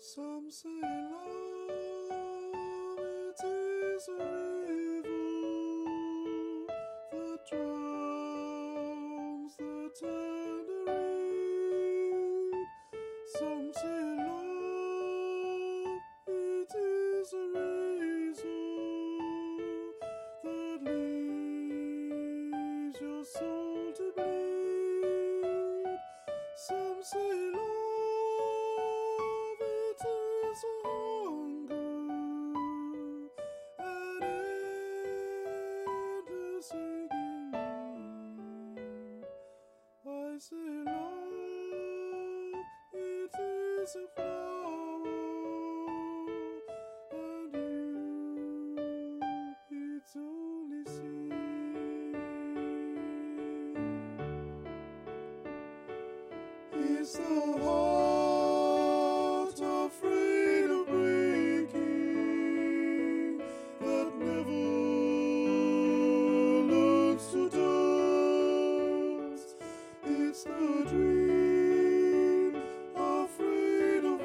Some say love, it is a river that drowns the tender reed. Some say love, it is a razor that leaves your soul to bleed. Some say love, is a hunger and endless aching need. I say love, it is a flower, and you, its only seed. Is the heart afraid of breaking, that never learns to dance? It's the dream afraid of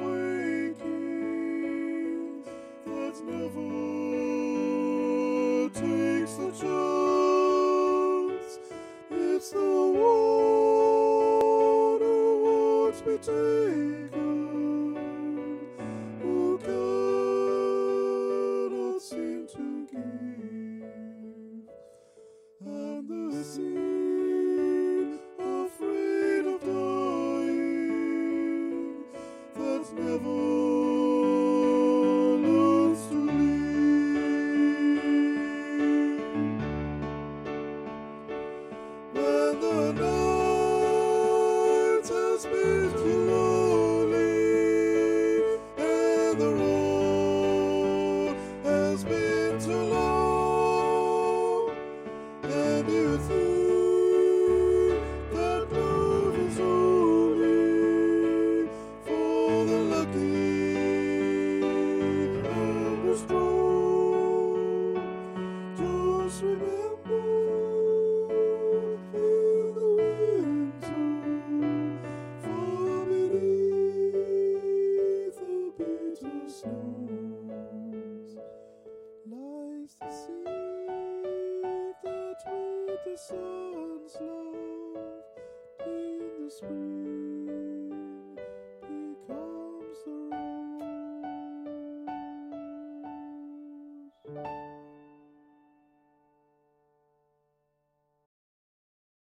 waking, that never takes the chance. It's the one who wants me taken, who cannot seem to give, and the seed afraid of dying, that never learns to live. When the night has been too lonely, and the road has been too long, and you think that love is only for the lucky and the strong, just remember, feel the winter far beneath the bitter snows lies the seed that with the sun's love in the spring.